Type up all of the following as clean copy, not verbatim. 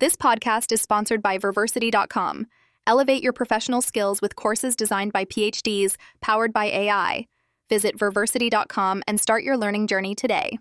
This podcast is sponsored by Verversity.com. Elevate your professional skills with courses designed by PhDs, powered by AI. Visit Verversity.com and start your learning journey today.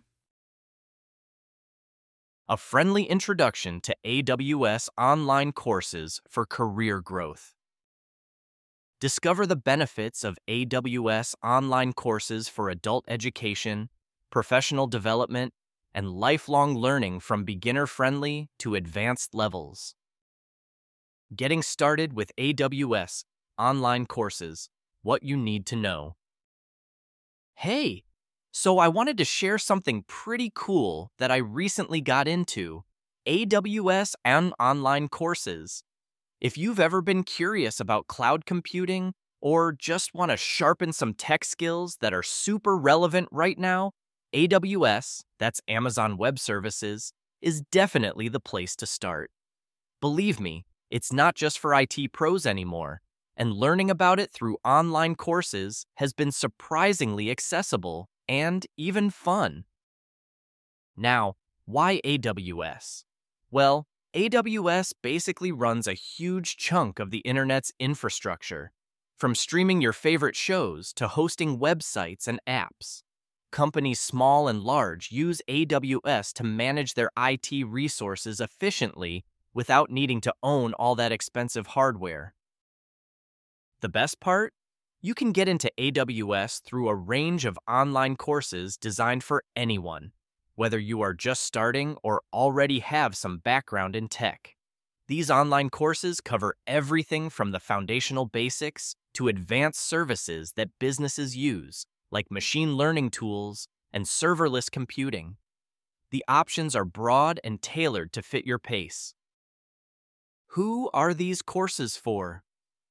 A friendly introduction to AWS online courses for career growth. Discover the benefits of AWS online courses for adult education, professional development, and lifelong learning from beginner-friendly to advanced levels. Getting started with AWS online courses, what you need to know. Hey, so I wanted to share something pretty cool that I recently got into, AWS and online courses. If you've ever been curious about cloud computing or just want to sharpen some tech skills that are super relevant right now, AWS, that's Amazon Web Services, is definitely the place to start. Believe me, it's not just for IT pros anymore, and learning about it through online courses has been surprisingly accessible and even fun. Now, why AWS? Well, AWS basically runs a huge chunk of the internet's infrastructure, from streaming your favorite shows to hosting websites and apps. Companies small and large use AWS to manage their IT resources efficiently without needing to own all that expensive hardware. The best part? You can get into AWS through a range of online courses designed for anyone, whether you are just starting or already have some background in tech. These online courses cover everything from the foundational basics to advanced services that businesses use, like machine learning tools and serverless computing. The options are broad and tailored to fit your pace. Who are these courses for?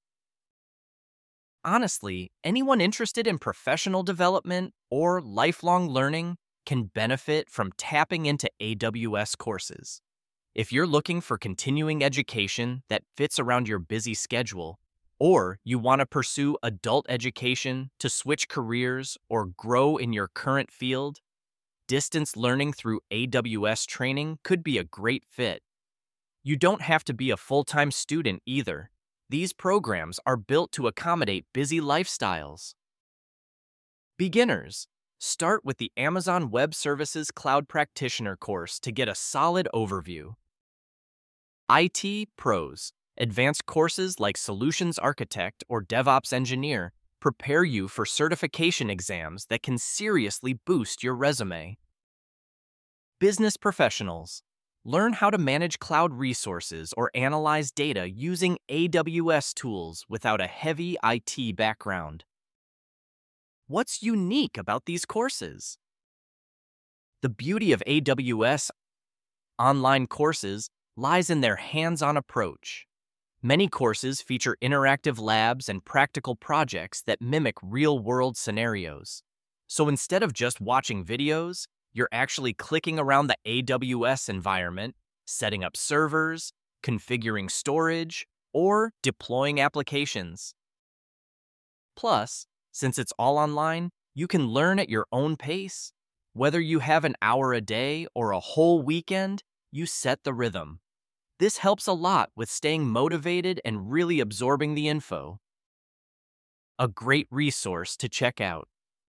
Honestly, anyone interested in professional development or lifelong learning can benefit from tapping into AWS courses. If you're looking for continuing education that fits around your busy schedule, or you want to pursue adult education to switch careers or grow in your current field, distance learning through AWS training could be a great fit. You don't have to be a full-time student either. These programs are built to accommodate busy lifestyles. Beginners, start with the Amazon Web Services Cloud Practitioner course to get a solid overview. IT pros, advanced courses like Solutions Architect or DevOps Engineer prepare you for certification exams that can seriously boost your resume. Business professionals, learn how to manage cloud resources or analyze data using AWS tools without a heavy IT background. What's unique about these courses? The beauty of AWS online courses lies in their hands-on approach. Many courses feature interactive labs and practical projects that mimic real-world scenarios. So instead of just watching videos, you're actually clicking around the AWS environment, setting up servers, configuring storage, or deploying applications. Plus, since it's all online, you can learn at your own pace. Whether you have an hour a day or a whole weekend, you set the rhythm. This helps a lot with staying motivated and really absorbing the info. A great resource to check out.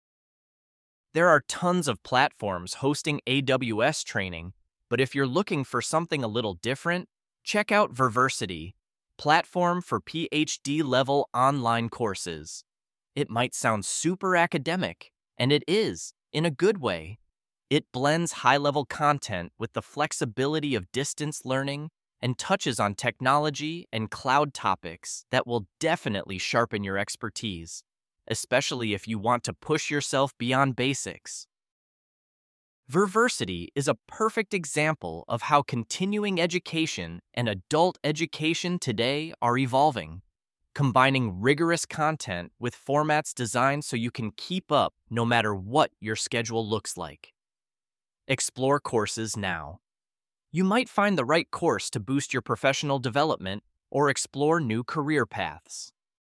There are tons of platforms hosting AWS training, but if you're looking for something a little different, check out Verversity, platform for PhD-level online courses. It might sound super academic, and it is, in a good way. It blends high-level content with the flexibility of distance learning and touches on technology and cloud topics that will definitely sharpen your expertise, especially if you want to push yourself beyond basics. Verversity is a perfect example of how continuing education and adult education today are evolving, combining rigorous content with formats designed so you can keep up no matter what your schedule looks like. Explore courses now. You might find the right course to boost your professional development or explore new career paths.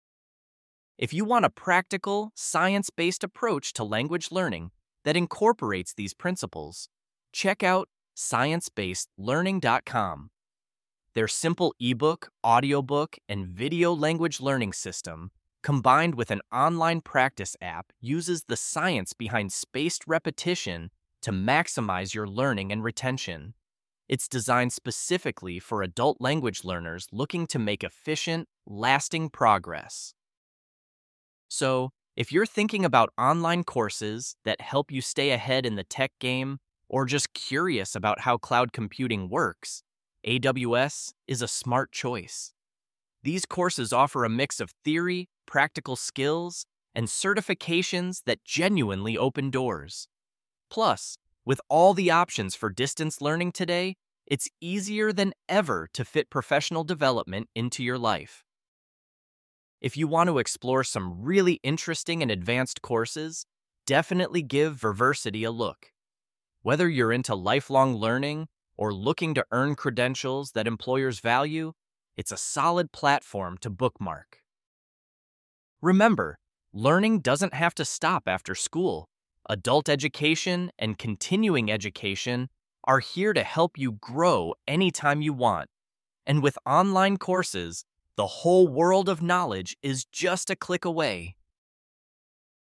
If you want a practical, science-based approach to language learning that incorporates these principles, check out sciencebasedlearning.com. Their simple ebook, audiobook, and video language learning system, combined with an online practice app, uses the science behind spaced repetition to maximize your learning and retention. It's designed specifically for adult language learners looking to make efficient, lasting progress. So, if you're thinking about online courses that help you stay ahead in the tech game, or just curious about how cloud computing works, AWS is a smart choice. These courses offer a mix of theory, practical skills, and certifications that genuinely open doors. Plus, with all the options for distance learning today, it's easier than ever to fit professional development into your life. If you want to explore some really interesting and advanced courses, definitely give Verversity a look. Whether you're into lifelong learning or looking to earn credentials that employers value, it's a solid platform to bookmark. Remember, learning doesn't have to stop after school. Adult education and continuing education are here to help you grow anytime you want. And with online courses, the whole world of knowledge is just a click away.